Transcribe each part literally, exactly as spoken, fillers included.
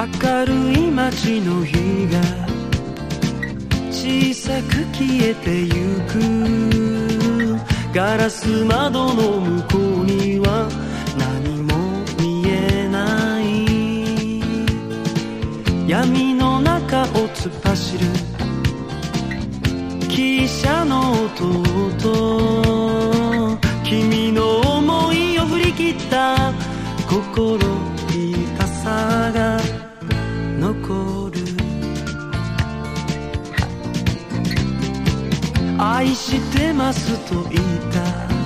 明るい街の日が小さく消えてゆく。ガラス窓の向こうには何も見えない。闇の中を突っ走る汽車の弟。君の想いを振り切った心深さが残る。愛してますと言った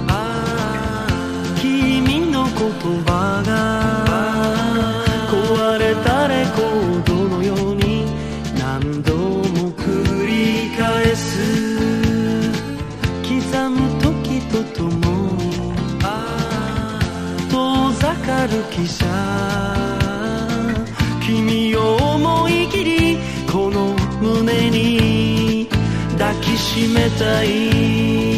君の言葉が壊れたレコードのように何度も繰り返す。刻む時とともに遠ざかる汽車。君を思い切りこの胸に抱きしめたい。